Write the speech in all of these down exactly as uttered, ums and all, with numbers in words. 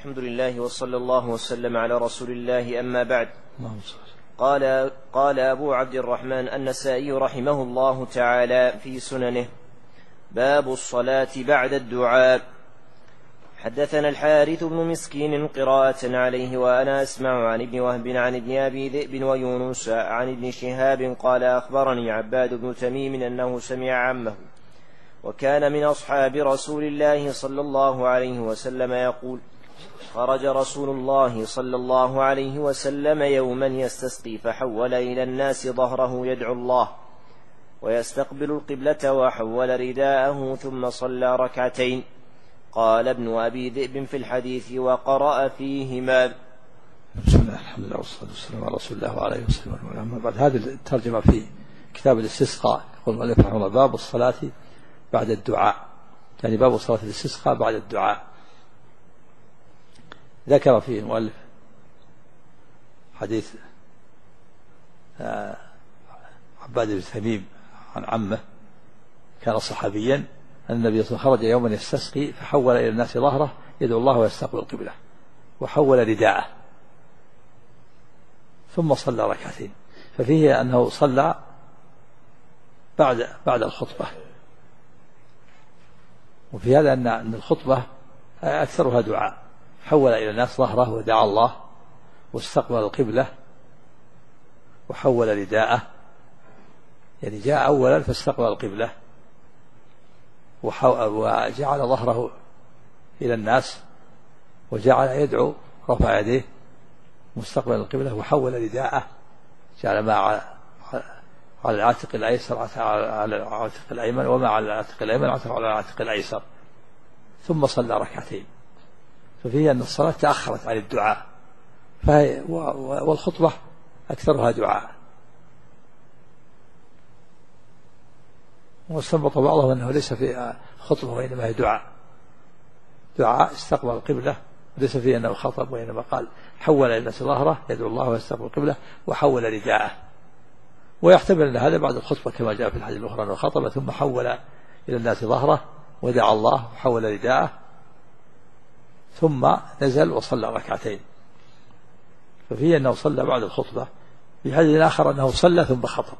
الحمد لله وصلى الله وسلم على رسول الله، أما بعد. قال قال أبو عبد الرحمن النسائي رحمه الله تعالى في سننه: باب الصلاة بعد الدعاء. حدثنا الحارث بن مسكين قراءة عليه وأنا أسمع عن ابن وهب عن ابن أبي ذئب ويونس عن ابن شهاب قال: أخبرني عباد بن تميم أنه سمع عمه وكان من أصحاب رسول الله صلى الله عليه وسلم يقول: خرج رسول الله صلى الله عليه وسلم يوما يستسقي فحول إلى الناس ظهره يدعو الله ويستقبل القبلة وحول رداءه ثم صلى ركعتين. قال ابن أبي ذئب في الحديث: وقرأ فيهما. بسم الله الحمد لله والصلاة والسلام على رسول الله وعليه وسلم. أما بعد، هذه الترجمة في كتاب الاستسقاء، يقول المؤلف رحمه الله: باب الصلاة بعد الدعاء، يعني باب صلاة الاستسقاء بعد الدعاء. ذكر فيه المؤلف حديث عباد بن تميم عن عمه كان صحابيا أن النبي صلى الله عليه وسلم خرج يوما يستسقي فحول إلى الناس ظهره يدعو الله ويستقبل القبلة وحول رداءه ثم صلى ركعتين. ففيه أنه صلى بعد بعد الخطبة، وفي هذا أن الخطبة أكثرها دعاء. حول إلى الناس ظهره ودعا الله واستقبل القبلة وحول رداءه، يعني جاء أولا فاستقبل القبلة وجعل ظهره إلى الناس وجعل يدعو، رفع يديه مستقبل القبلة وحول رداءه، جعل ما على العاتق الأيسر على العاتق الأيمن وما على العاتق الأيمن على العاتق الأيسر، ثم صلى ركعتين. ففيه أن الصلاة تأخرت عن الدعاء، فهي والخطبة أكثرها دعاء. واستنبط بعضهم أنه ليس في خطبة وإنما هي دعاء، دعاء استقبل القبلة، ليس فيه أنه خطب، وإنما قال حول إلى الناس ظهره يدعو الله ويستقبل القبلة وحول رداءه. ويحتمل أن هذا بعد الخطبة كما جاء في الحديث الأخرى أنه خطب ثم حول إلى الناس ظهره ودعا الله وحول رداءه ثم نزل وصلى ركعتين. ففيه أنه صلى بعد الخطبة. في حديث آخر أنه صلى ثم خطب.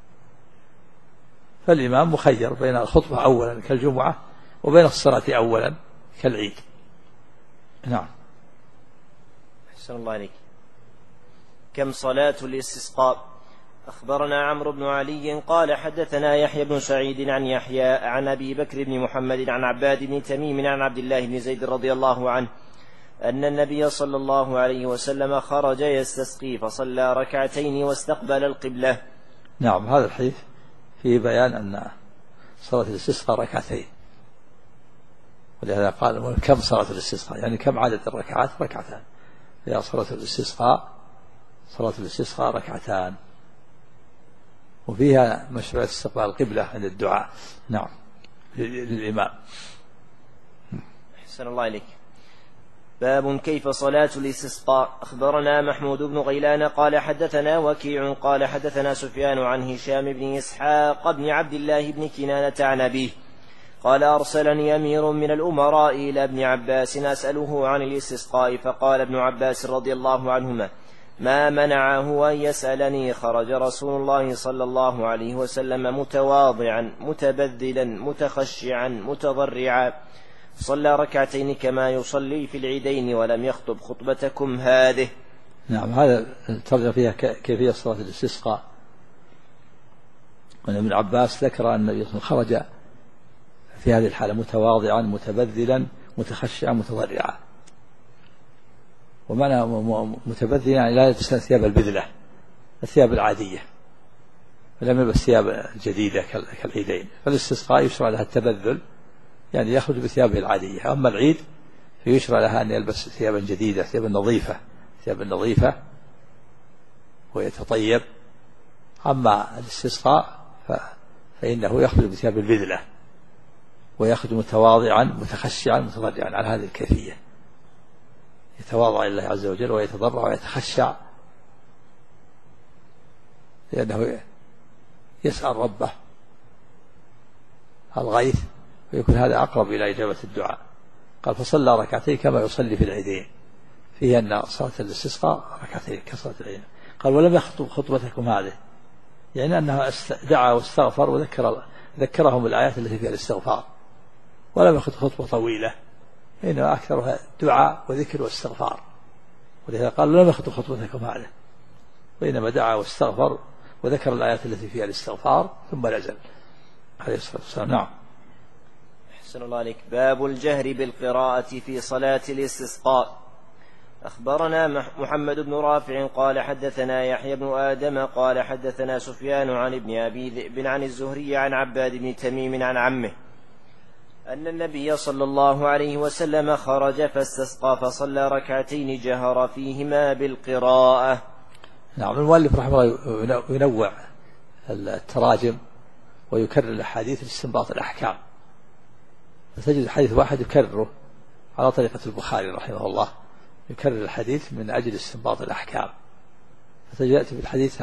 فالإمام مخير بين الخطبة أولا كالجمعة وبين الصلاة أولا كالعيد. نعم. أحسن الله عليك. كم صلاة الاستسقاء؟ أخبرنا عمرو بن علي قال حدثنا يحيى بن سعيد عن يحيى عن أبي بكر بن محمد عن عباد بن تميم عن عبد الله بن زيد رضي الله عنه أن النبي صلى الله عليه وسلم خرج يستسقي فصلى ركعتين واستقبل القبلة. نعم، هذا الحديث فيه بيان أن صلاة الاستسقاء ركعتين، ولهذا قال كم صلاة الاستسقاء، يعني كم عدد الركعات؟ ركعتان. هي صلاة الاستسقاء صلاة الاستسقاء ركعتان، وفيها مشروعية استقبال القبلة عند الدعاء. نعم، للإمام. أحسن الله إليك. باب كيف صلاة الاستسقاء. أخبرنا محمود بن غيلان قال حدثنا وكيع قال حدثنا سفيان عن هشام بن إسحاق بن عبد الله بن كنانة عن أبيه قال: أرسلني أمير من الأمراء إلى ابن عباس أسأله عن الاستسقاء، فقال ابن عباس رضي الله عنهما: ما منعه أن يسألني؟ خرج رسول الله صلى الله عليه وسلم متواضعا متبذلا متخشعا متضرعا، صلى ركعتين كما يصلي في العيدين ولم يخطب خطبتكم هذه. نعم، هذا ترجع فيها كيفية صلاة الاستسقاء. ابن عباس ذكر أن النبي صلى الله عليه وسلم خرج في هذه الحالة متواضعا متبذلا متخشعا متضرعا. ومعنى متبذلا يعني لا يلبس ثياب البذلة، الثياب العادية، فلم يلبس ثياب جديدة كالعيدين. فالاستسقاء يشرع لها التبذل، يعني يخرج بثيابه العادية. أما العيد فيشرع لها أن يلبس ثيابا جديدة، ثيابا نظيفة ثيابا نظيفة ويتطيب. أما الاستسقاء فإنه يخرج بثياب البذلة ويخرج متواضعا متخشعا متضرعا على هذه الكيفية، يتواضع لله عز وجل ويتضرع ويتخشع، لأنه يسأل ربه الغيث، ويكون هذا أقرب إلى إجابة الدعاء. قال فصلى ركعتين كما يصلي في العيدين، فيه أن صلاة الاستسقاء ركعتين كصلاة العيدين. قال ولم يخطب خطبتكم هذه، يعني أنه دعا واستغفر وذكر ذكرهم بالآيات التي فيها الاستغفار، ولم يخطب خطبة طويلة، إنما أكثرها دعاء وذكر واستغفار، ولهذا قال لم يخطب خطبتكم هذه، وإنما دعا واستغفر وذكر الآيات التي فيها الاستغفار ثم نزل عليه الصلاة والسلام. نعم. أحسن الله عليك. باب الجهر بالقراءة في صلاة الاستسقاء. أخبرنا محمد بن رافع قال حدثنا يحيى بن آدم قال حدثنا سفيان عن ابن أبي ذئب عن الزهري عن عباد بن تميم عن عمه أن النبي صلى الله عليه وسلم خرج فاستسقى فصلى ركعتين جهر فيهما بالقراءة. نعم. المؤلف رحمه الله ينوع التراجم ويكرر الأحاديث لاستنباط الأحكام، فتجد حديث واحد يكرره على طريقة البخاري رحمه الله، يكرر الحديث من أجل استنباط الأحكام، فتجد في الحديث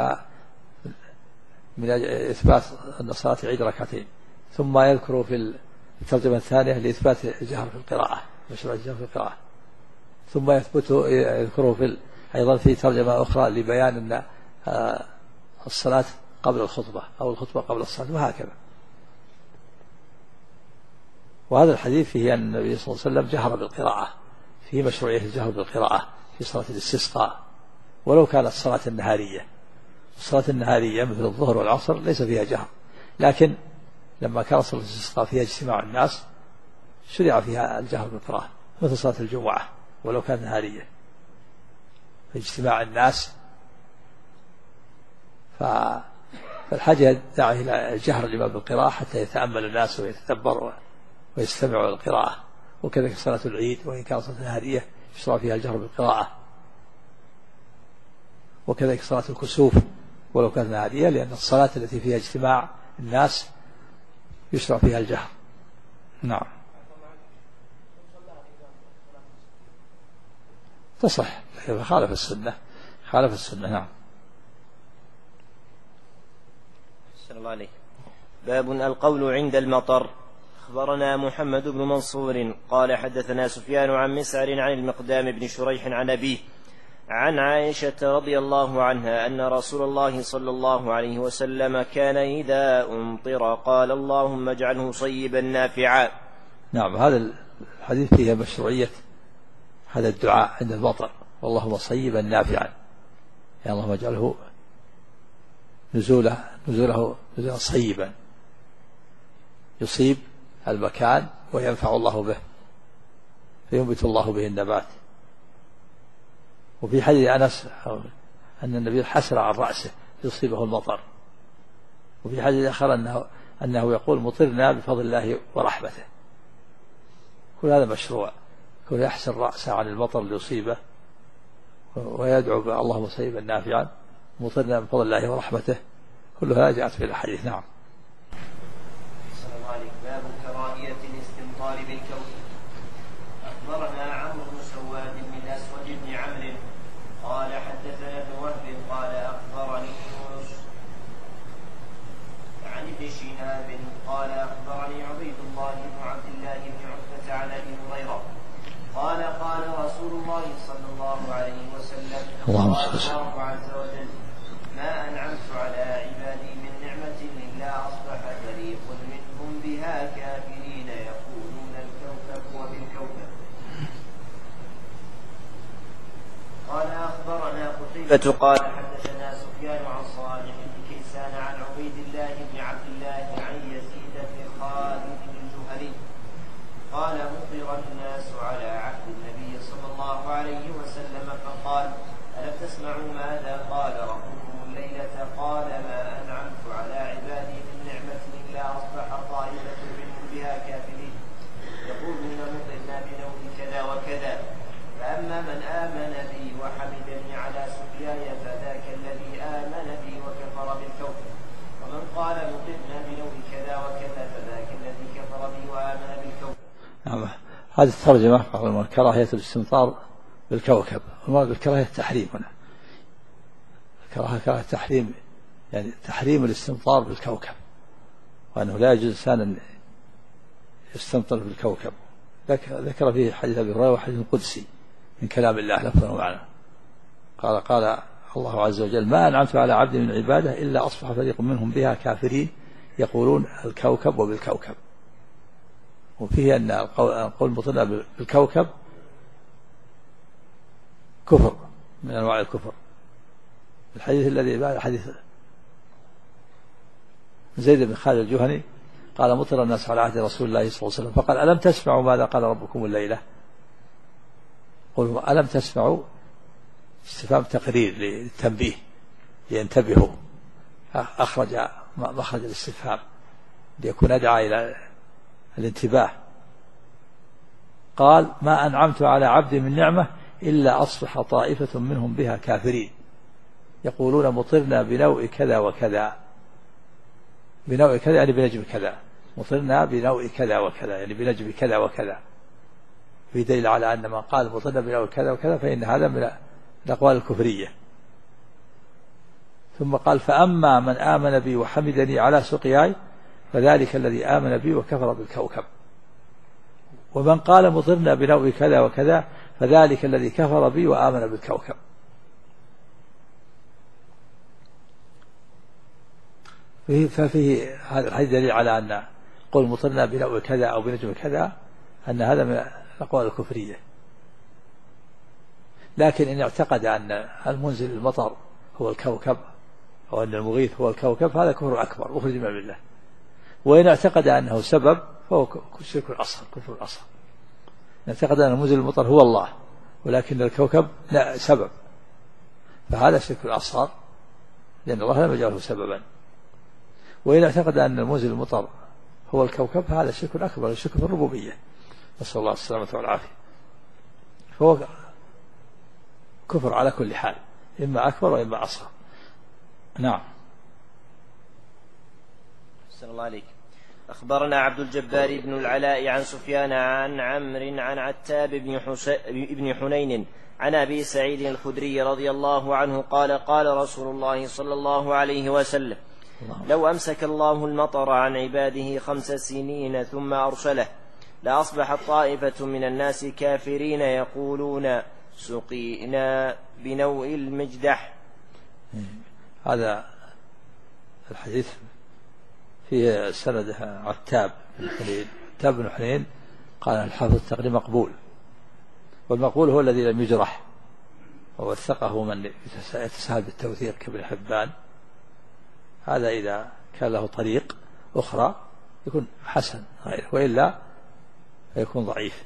من أجل إثبات أن صلاة العيد ركعتين، ثم يذكر في الترجمة الثانية لإثبات الجهر في القراءة، مشروع الجهر في القراءة، ثم يثبته يذكره في أيضا في ترجمة أخرى لبيان أن الصلاة قبل الخطبة أو الخطبة قبل الصلاة، وهكذا. وهذا الحديث فيه أن النبي صلى الله عليه وسلم جهر بالقراءة، فيه مشروعية الجهر بالقراءة في صلاة الاستسقاء ولو كانت صلاة النهارية. الصلاة النهارية مثل الظهر والعصر ليس فيها جهر، لكن لما كان صلاة الاستسقاء فيها اجتماع الناس شرع فيها الجهر بالقراءة، مثل صلاة الجمعة ولو كانت نهارية في اجتماع الناس، فالحاجة داعي إلى الجهر الإمام بالقراءة حتى يتأمل الناس ويتدبروا ويستمعوا للقراءة. وكذلك صلاة العيد وإن كانت صلاة نهارية يشرع فيها الجهر بالقراءة، وكذلك صلاة الكسوف ولو كانت نهارية، لأن الصلاة التي فيها اجتماع الناس يشرع فيها الجهر. نعم. تصح، خالف السنة، خالف السنة. نعم. أحسن الله عليك. باب القول عند المطر. أخبرنا محمد بن منصور قال حدثنا سفيان عن مسعر عن المقدام بن شريح عن أبيه عن عائشة رضي الله عنها أن رسول الله صلى الله عليه وسلم كان إذا أمطر قال اللهم اجعله صيبا نافعا. نعم. هذا الحديث فيه مشروعية هذا الدعاء عند المطر، واللهم صيبا نافعا، يا اللهم اجعله نزوله نزوله نزولا صيبا يصيب المكان وينفع الله به، فينبت الله به النبات. وفي حديث أنس أن النبي حسر عن رأسه يصيبه المطر، وفي حديث آخر أنه, أنه يقول مطرنا بفضل الله ورحمته. كل هذا مشروع، كل يحسر رأسه عن المطر ليصيبه ويدعو اللهم صيبا نافعا مطرنا بفضل الله ورحمته، كل هذا جاءت في الحديث. نعم. باب كراهية الاستمطار بالكوكب. أخبرنا عمرو بن سواد بن الأسود بن عمرو قال حدثنا ابن وهب قال أخبرني يونس عن ابن شهاب قال أخبرني عبيد الله بن عبد الله بن عتبة عن أبي هريرة قال قال رسول الله صلى الله عليه وسلم اللهم قال الله عز وجل ما أنعمت على عبادي من نعمة إلا أصبح فريق منهم بها كافرين يقولون الكوكب وبالكوكب. قال أخبرنا قتيبة قال حدثنا سفيان عن صالح بن كيسان عن عبيد الله بن عبد الله عن يزيد بن خالد الجهني قال مطر الناس على عهد النبي صلى الله عليه وسلم فقال ألم تسمعوا ماذا قال ربكم الليلة قال ما أنعمت على عبادي من نعمة إلا أصبح طائفة منهم بها كافرين يقولون مطرنا بنوء كذا وكذا فأما من آمن بي وحمدني على سقياي فذاك الذي آمن بي وكفر بالكوكب ومن قال مطرنا بنوء كذا وكذا فذاك الذي كفر بي وآمن بالكوكب. نعم. هذه الترجمة كراهية الاستمطار بالكوكب، المراد بالكراهية التحريم هنا، كراهة كراهة التحريم يعني تحريم الاستمطار بالكوكب، وأنه لا يجوز إنسان يستمطر بالكوكب، ذكر فيه حديث أبي هريرة وحديث قدسي من كلام الله لفظا ومعنى. قال قال الله عز وجل: ما أنعمت على عبد من عباده إلا أصبح فريق منهم بها كافرين يقولون الكوكب وبالكوكب. وفيه أن القول مطلنا بالكوكب كفر من أنواع الكفر. الحديث الذي بعد حديث زيد بن خالد الجهني قال: مطر الناس على عهد رسول الله صلى الله عليه وسلم فقال: ألم تسمعوا ماذا قال ربكم الليلة؟ قلوا: ألم تسمعوا؟ استفهام تقرير للتنبيه لينتبهوا، أخرج مخرج الاستفهام ليكون أدعى إلى الانتباه. قال: ما أنعمت على عبد من نعمة إلا أصبح طائفة منهم بها كافرين يقولون مطرنا بنوء كذا وكذا. بنوء كذا يعني بنجم كذا، مطرنا بنوء كذا وكذا يعني بنجم كذا وكذا. في دليل على أن من قال مطرنا بنوء كذا وكذا فإن هذا من الأقوال الكفرية. ثم قال: فأما من آمن بي وحمدني على سقياي فذلك الذي آمن بي وكفر بالكوكب، ومن قال مطرنا بنوء كذا وكذا فذلك الذي كفر بي وآمن بالكوكب. ففيه هذا الحديث دليل على أن قول مطرنا بنوء كذا أو بنجم كذا أن هذا من الأقوال الكفرية. لكن إن اعتقد أن المنزل المطر هو الكوكب أو أن المغيث هو الكوكب فهذا كفر أكبر مخرج من الله. وإن اعتقد أنه سبب فهو شرك أصغر، كفر أصغر. إن اعتقد أن المنزل المطر هو الله ولكن الكوكب لا سبب فهذا شرك أصغر لأن الله لم يجعله سببا. وإن اعتقد أن المنزل المطر هو الكوكب فهذا شرك أكبر، شرك في الربوبية، نسأل الله السلامة والعافية. فهو كفر على كل حال، إما أكبر وإما أصغر. نعم. أحسن الله عليك. أخبرنا عبد الجبار بن العلاء عن سفيان عن عمرو عن عتاب بن حنين عن أبي سعيد الخدري رضي الله عنه قال: قال رسول الله صلى الله عليه وسلم: لو أمسك الله المطر عن عباده خمس سنين ثم أرسله لأصبحت طائفة من الناس كافرين يقولون سقينا بنوء المجدح. هذا الحديث فيه سند عتاب بن حنين. عتاب بن حنين قال الحافظ التقريب مقبول، والمقبول هو الذي لم يجرح ووثقه من يتساهل بالتوثيق كابن حبان. هذا إذا كان له طريق أخرى يكون حسن غيره، وإلا يكون ضعيف.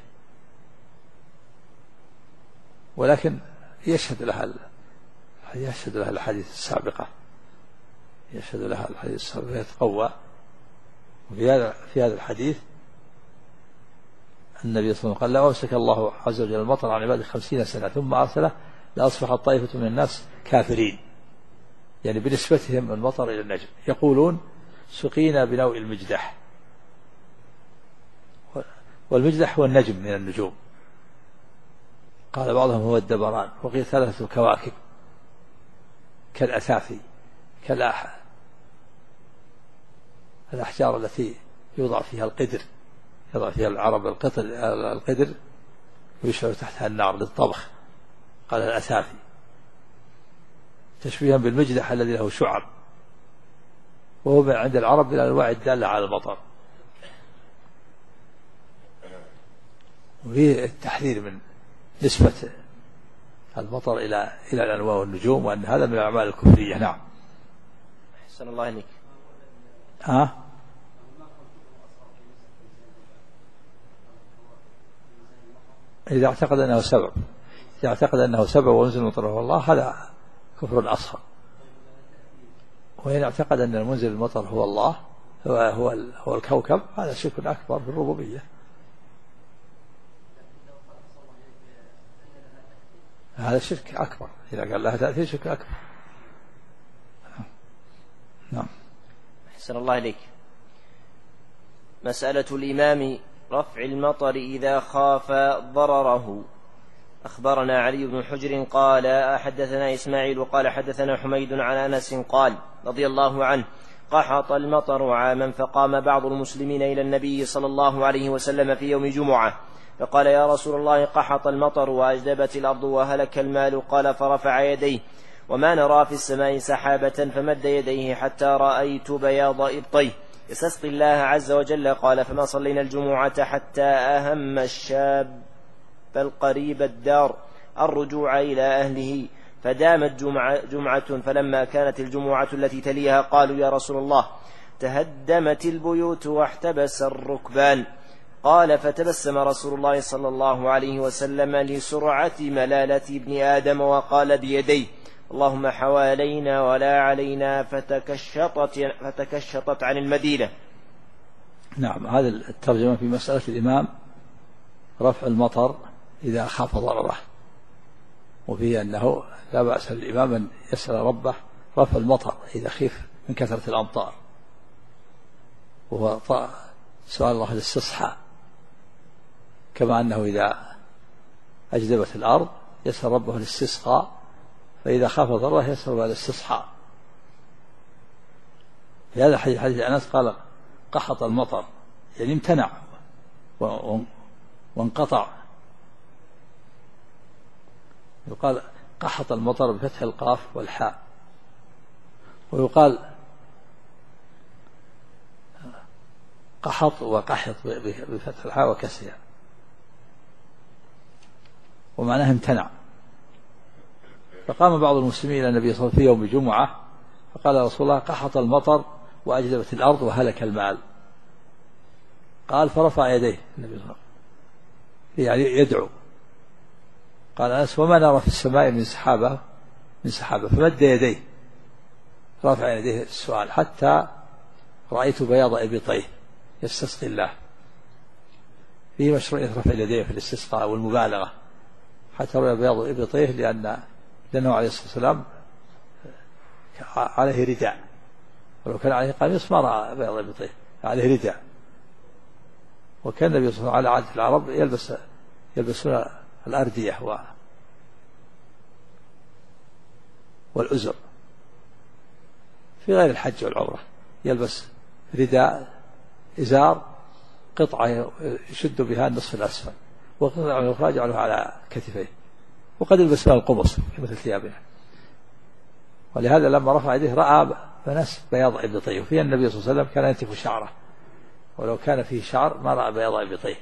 ولكن يشهد لها يشهد لها الحديث السابقة يشهد لها الحديث السابقة يتقوى. وفي هذا في هذا الحديث النبي صلى الله عليه وسلم قال: لو أمسك الله عز وجل المطر عن عباده خمسين سنة ثم أرسله لأصبحت طائفة من الناس كافرين، يعني بنسبتهم المطر إلى النجم، يقولون سقينا بنوء المجدح. والمجدح هو النجم من النجوم. قال بعضهم هو الدبران، وقيل ثلاثة كواكب كالأثافي كالأحجار التي يوضع فيها القدر، يضع فيها العرب القطر القدر ويشعل تحتها النار للطبخ، قال الأثافي، تشبيها بالمجدح الذي له شعب، وهو عند العرب من الأنواع الدالة على المطر. وفيه التحذير من نسبة المطر إلى إلى الأنواع والنجوم، وأن هذا من الأعمال الكفرية. نعم. أحسن الله عليك. ها؟ إذا اعتقد أنه سبب إذا اعتقد أنه سبب ومنزل المطر هو الله هذا كفر أصغر. وإن اعتقد أن المنزل المطر هو الله هو هو, هو الكوكب هذا شرك أكبر في الربوبية. هذا شرك أكبر، إذا قال لها تأثير شرك أكبر. نعم. أحسن الله عليك. مسألة الإمام رفع المطر إذا خاف ضرره. أخبرنا علي بن حجر قال حدثنا إسماعيل قال حدثنا حميد عن أنس قال رضي الله عنه: قحط المطر عاما فقام بعض المسلمين إلى النبي صلى الله عليه وسلم في يوم جمعة فقال يا رسول الله قحط المطر وأجدبت الأرض وهلك المال. قال فرفع يديه وما نرى في السماء سحابة فمد يديه حتى رأيت بياض إبطيه يستسقي الله عز وجل. قال فما صلينا الجمعة حتى أهم الشاب القريب الدار الرجوع إلى أهله، فدامت جمعة, جمعة فلما كانت الجمعة التي تليها قالوا يا رسول الله تهدمت البيوت واحتبس الركبان. قال فتبسم رسول الله صلى الله عليه وسلم لسرعة ملالة ابن آدم وقال بيديه اللهم حوالينا ولا علينا، فتكشطت, فتكشطت عن المدينة. نعم، هذا الترجمة في مسألة الإمام رفع المطر إذا خاف ضرره، وفيه أنه لا بأس للإمام أن يسأل ربه رفع المطر إذا خيف من كثرة الأمطار، وهو سؤال الله الاستصحاء، كما أنه إذا أجدبت الأرض يسأل ربه الاستسقاء، فإذا خاف ضرره يسأل ربه الاستصحاء. في هذا الحديث حديث أنس قال قحط المطر، يعني امتنع وانقطع. يقال قحط المطر بفتح القاف والحاء، ويقال قحط وقحط بفتح الحاء وكسرها، ومعناه امتنع. فقام بعض المسلمين إلى النبي صلى الله عليه وسلم في يوم الجمعة فقال رسول الله قحط المطر وأجدبت الأرض وهلك المال. قال فرفع يديه النبي صلى الله عليه وسلم يعني يدعو. قال أنس وما نرى في السماء من سحابة من سحابة فمد يديه رفع يديه السؤال حتى رأيت بياض إبطيه يستسقي الله. فيه مشروعية رفع اليديه في الاستسقاء والمبالغة حتى رأي بياض إبطيه، لأن لأنه عليه الصلاة والسلام عليه رداء، ولو كان عليه قميص ما رأى بياض إبطيه، عليه رداء. وكان النبي صلى الله عليه وسلم على عادة العرب يلبس يلبسون الأردية و والأزر في غير الحج والعمرة، يلبس رداء إزار قطعة يشد بها النصف الأسفل، وقطعة الأخرى يجعلها على كتفيه، وقد يلبس بها القمص مثل ثيابها. ولهذا لما رفع يديه رأى فنس بياض إبطيه، وفيها النبي صلى الله عليه وسلم كان ينتف شعره، ولو كان فيه شعر ما رأى بياض إبطيه،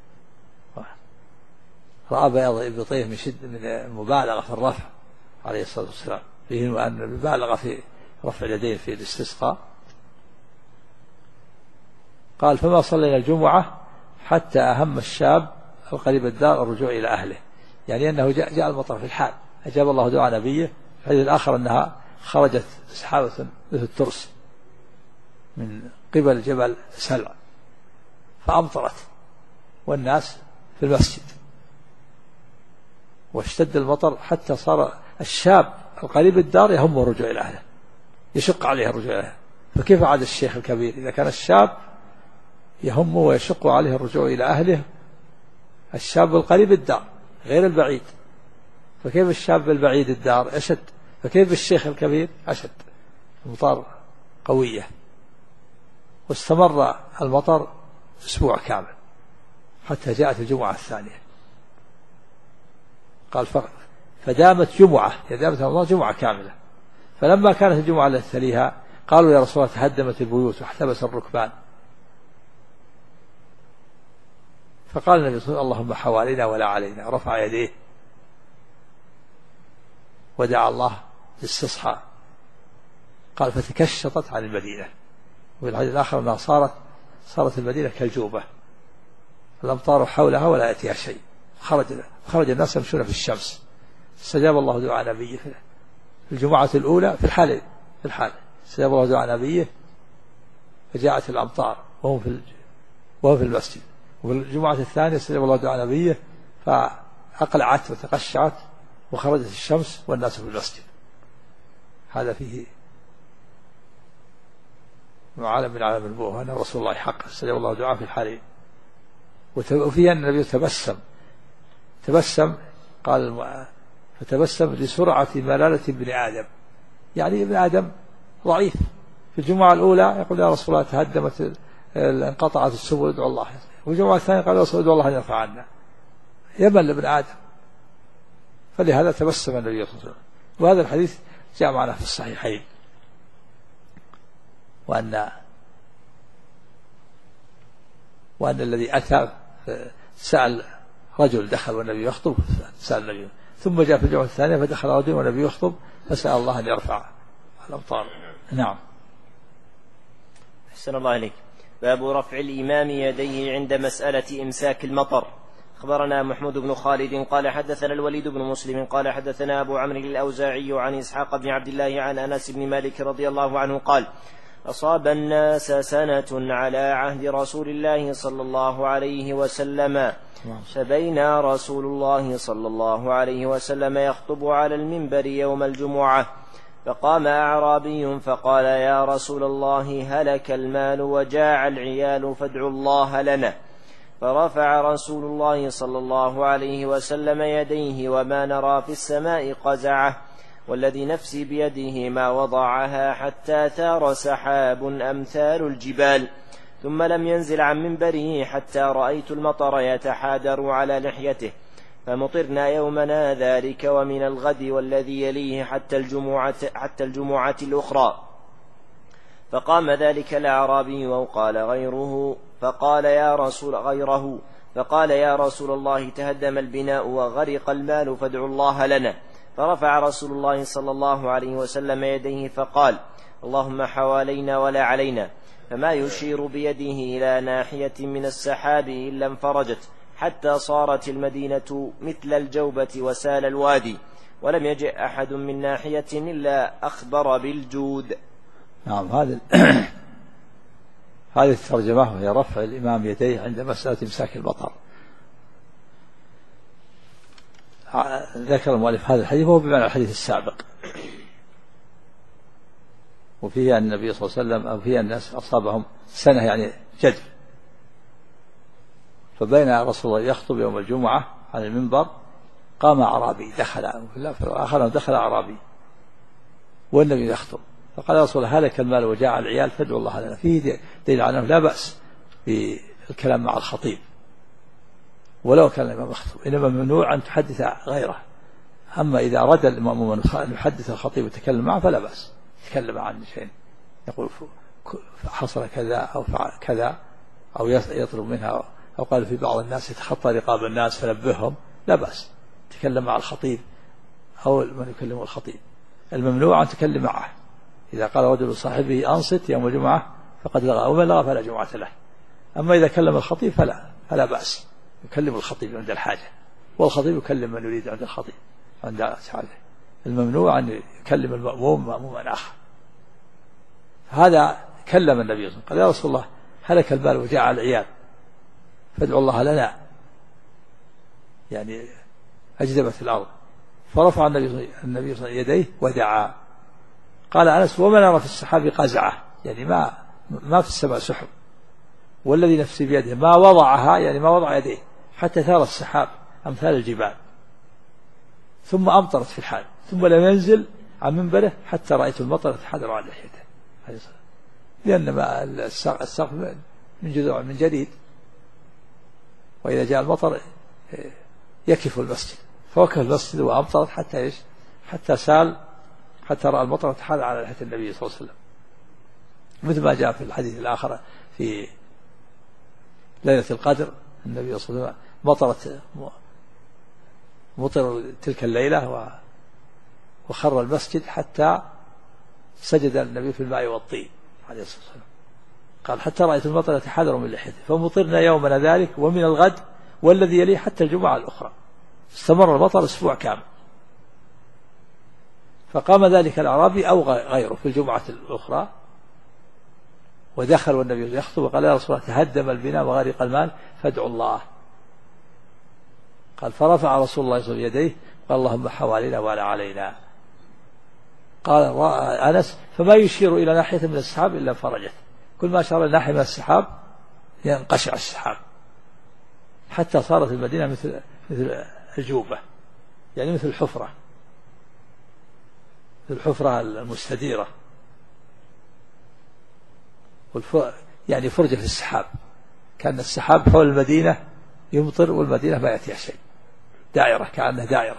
رأى بياض إبطيه من شد من المبالغة في الرفع عليه الصلاة والسلام، فيه أن المبالغة في رفع اليدين في الاستسقاء. قال فما صلينا الجمعة حتى أهم الشاب القريب الدار الرجوع إلى أهله، يعني أنه جاء, جاء المطر في الحال، أجاب الله دعاء نبيه. في الحديث الآخر أنها خرجت سحابة مثل الترس من قبل جبل سلع فأمطرت والناس في المسجد، واشتد المطر حتى صار الشاب القريب الدار يهمه الرجوع إلى أهله، يشق عليه الرجوع إلى أهله. فكيف عاد الشيخ الكبير إذا كان الشاب يهمه ويشق عليه الرجوع إلى أهله؟ الشاب القريب الدار غير البعيد، فكيف الشاب البعيد الدار أشد، فكيف الشيخ الكبير أشد؟ المطر قوية، واستمر المطر أسبوع كامل حتى جاءت الجمعة الثانية. قال فدامت جمعة، دامت الله جمعة كاملة. فلما كانت الجمعة التي تليها قالوا يا رسول الله تهدمت البيوت واحتبس الركبان. فقال النبي صلى الله عليه وسلم اللهم حوالينا ولا علينا، رفع يديه ودعا الله استصحى. قال فتكشطت عن المدينة. وفي الحديث الآخر أنها صارت صارت المدينة كالجوبة، الأمطار حولها ولا يأتيها شيء، خرج خرج الناس يمشون في الشمس. استجاب الله دعاء نبيه في الجمعة الأولى في الحال في الحال استجاب الله دعاء نبيه فجاءت الأمطار وهم في وهم في المسجد. وفي الجمعة الثانية استجاب الله دعاء نبيه فأقلعت وتقشعت وخرجت الشمس والناس في المسجد. هذا فيه عالم من عالم النبوة أن رسول الله حق استجاب الله دعاء في الحالين. وفيها أن النبي تبسم تبسم قال فتبسم لسرعة ملالة ابن آدم، يعني ابن آدم ضعيف. في الجمعة الأولى يقول يا رسول الله تهدمت انقطعت السبل ادعو الله، وفي الجمعة الثانية قال يا رسول الله ادعو الله أن يرفع عنا. يمل ابن آدم، فلهذا تبسم النبي صلى الله عليه وسلم. وهذا الحديث جاء معنا في الصحيحين، وأن وأن الذي أتى سأل رجل دخل والنبي يخطب سأل النبي، ثم جاء في الجمعة الثانية فدخل رجل والنبي يخطب فسأل الله أن يرفع الأمطار. نعم. أحسن الله عليك. باب رفع الإمام يديه عند مسألة إمساك المطر. أخبرنا محمود بن خالد قال حدثنا الوليد بن مسلم قال حدثنا أبو عمرو الأوزاعي عن إسحاق بن عبد الله عن أنس بن مالك رضي الله عنه قال أصاب الناس سنة على عهد رسول الله صلى الله عليه وسلم، فبينا رسول الله صلى الله عليه وسلم يخطب على المنبر يوم الجمعة، فقام أعرابي فقال يا رسول الله هلك المال وجاع العيال فادعوا الله لنا، فرفع رسول الله صلى الله عليه وسلم يديه وما نرى في السماء قزعه، والذي نفسي بيده ما وضعها حتى ثار سحاب أمثال الجبال، ثم لم ينزل عن منبره حتى رأيت المطر يتحادر على لحيته، فمطرنا يومنا ذلك ومن الغد والذي يليه حتى الجمعة, حتى الجمعة الأخرى. فقام ذلك الأعرابي وقال غيره فقال يا رسول غيره فقال يا رسول الله تهدم البناء وغرق المال فادعوا الله لنا، فرفع رسول الله صلى الله عليه وسلم يديه فقال اللهم حوالينا ولا علينا، فما يشير بيده إلى ناحية من السحاب إلا انفرجت حتى صارت المدينة مثل الجوبة وسال الوادي، ولم يجئ أحد من ناحية إلا أخبر بالجود. نعم. هذه هذه الترجمة وهي رفع الإمام يديه عند مسألة إمساك المطر. ذكر المؤلف هذا الحديث وهو بمعنى الحديث السابق، وفيه أن النبي صلى الله عليه وسلم أو فيه الناس أصابهم سنة يعني جد، فبين رسول الله يخطب يوم الجمعة على المنبر قام أعرابي دخل آخر دخل أعرابي والنبي يخطب، فقال يا رسول الله هلك المال وجاع العيال فادعوا الله لنا. فيه دليل على أنه لا بأس بالكلام مع الخطيب ولو كان الإمام يخطب، إنما ممنوع أن تحدث غيره. أما إذا أراد الإمام أن يحدث الخطيب ويتكلم معه فلا بأس، يتكلم عن شيء يقول حصل كذا أو فعل كذا أو يطلب منها، أو قال في بعض الناس يتخطى رقاب الناس فنبههم، لا بأس تكلم مع الخطيب أو من يكلم الخطيب. الممنوع أن تكلم معه. إذا قال رجل صاحبه أنصت يوم الجمعة فقد لغى، ومن لغى فلا جمعة له. أما إذا كلم الخطيب فلا فلا بأس، يكلم الخطيب عند الحاجة، والخطيب يكلم من يريد عند الخطيب عند الحاجة. الممنوع أن يكلم المأموم مأموما آخر. هذا كلم النبي صلى الله عليه وسلم قال يا رسول الله هلك المال وجاع العيال فادعوا الله لنا، يعني أجدبت الأرض، فرفع النبي صلى الله عليه وسلم يديه ودعا. قال أنس وما نرى في السحاب قزعة، يعني ما ما في السماء سحب، والذي نفسي بيده ما وضعها، يعني ما وضع يديه حتى ثار السحاب أمثال الجبال، ثم أمطرت في الحال، ثم لم ينزل عن منبره حتى رأيت المطر يتحدر على لحيته، لأن السقف من جذوع من جديد، وإذا جاء المطر يكف المسجد، فوكف المسجد وأمطرت حتى إيش حتى سال حتى رأى المطر يتحدر على لحية النبي صلى الله عليه وسلم، مثل ما جاء في الحديث الآخر في ليلة القدر النبي صلى الله عليه وسلم مطرت مطر تلك الليلة وخر المسجد حتى سجد النبي في الماء والطين عليه الصلاة والسلام. قال حتى رأيت المطر يتحدر من لحيته، فمطرنا يومنا ذلك ومن الغد والذي يليه حتى الجمعة الأخرى. استمر المطر أسبوع كامل. فقام ذلك الأعرابي أو غيره في الجمعة الأخرى ودخل والنبي يخطب وقال يا رسول الله تهدم البناء وغرق المال فادعوا الله. قال فرفع رسول الله صلى الله عليه وسلم يديه قال اللهم حوالينا ولا علينا. قال أنس فما يشير إلى ناحية من السحاب إلا فرجت، كل ما أشار إلى ناحية من السحاب ينقشع السحاب حتى صارت المدينة مثل مثل الجوبة، يعني مثل الحفرة الحفرة المستديرة، يعني فرجة في السحاب، كان السحاب حول المدينة يمطر والمدينة ما يأتيها شيء، دائرة كأنها دائرة.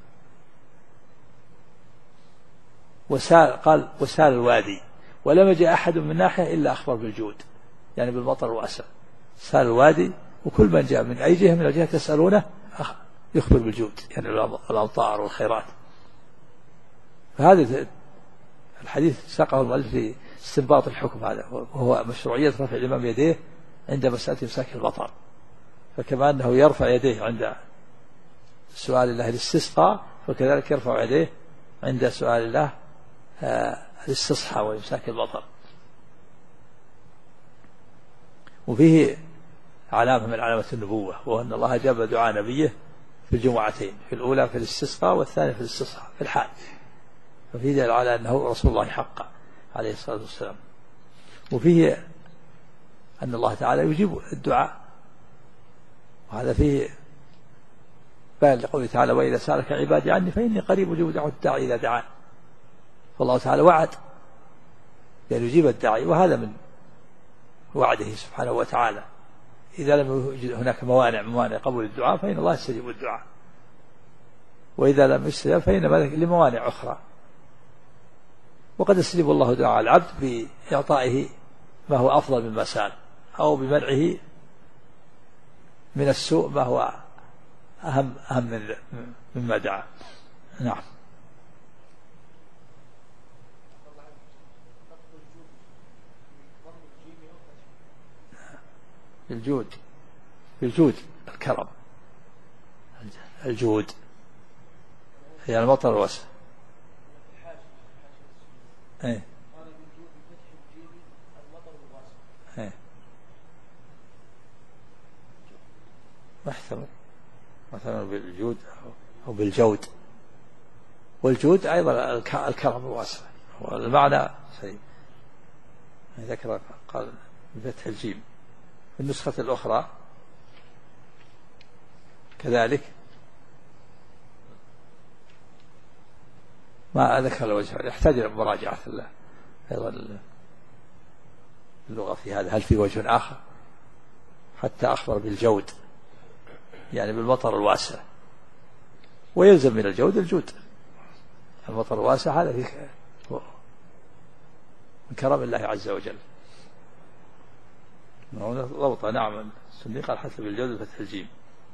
وسال قال وسال الوادي ولم يجي أحد من ناحية إلا أخبر بالجود، يعني بالمطر الواسع. سال الوادي وكل من جاء من أي جهة من الجهات يسألونه يخبر بالجود، يعني الأمطار والخيرات. فهذا الحديث ساقه المؤلف في استنباط الحكم هذا، وهو مشروعية رفع الإمام يديه عند مسألة إمساك المطر. فكما أنه يرفع يديه عند سؤال الله الاستسقاء، فكذلك يرفع يديه عند سؤال الله الاستصحاء وإمساك المطر. وفيه علامة من علامة النبوة، وهو أن الله أجاب دعاء نبيه في الجمعتين، في الأولى في الاستسقاء والثانية في الاستصحاء في الحال. ففيه دليل على أنه رسول الله حقا عليه الصلاة والسلام. وفيه أن الله تعالى يجيب الدعاء، وهذا فيه بيان لقوله تعالى وإذا سألك عبادي عني فإني قريب أجيب دعوة الداعي إذا دعان. فالله تعالى وعد بأن يجيب الداعي، وهذا من وعده سبحانه وتعالى. إذا لم يوجد هناك موانع موانع قبول الدعاء فإن الله يستجيب الدعاء، وإذا لم يستجب فإن ذلك لموانع أخرى. وقد يستجيب الله دعاء العبد بإعطائه ما هو أفضل مما سأل، أو بمنعه من السوء ما هو أهم أهم من مما دعا. نعم. الجود الجود الكرم، الجود هي المطر الواسع. ايه ايه محتمل مثلا بالجود أو بالجود. والجود أيضا الكرم الواسع، والمعنى سليم. ذكر قال بفتح الجيم. في النسخة الأخرى كذلك ما ذكر الوجه، يحتاج إلى مراجعة الله أيضا اللغة في هذا. هل في وجه آخر حتى أخبر بالجود، يعني بالمطر الواسع، ويلزم من الجود الجود. المطر الواسع هذا فيه من كرم الله عز وجل. ضبط. نعم. السني قال حسب الجود فتح الجيم.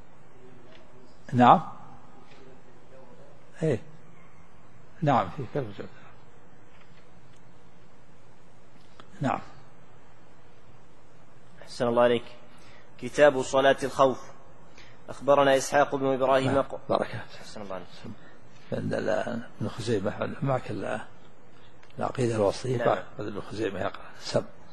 نعم. ايه نعم في كلمة الجود. نعم. أحسن الله عليك. كتاب صلاة الخوف. أخبرنا إسحاق بن إبراهيم. بركة. أحسن الله عليك. ابن خزيمة معك العقيدة الوصية. بعد ابن خزيمة يقرأ سب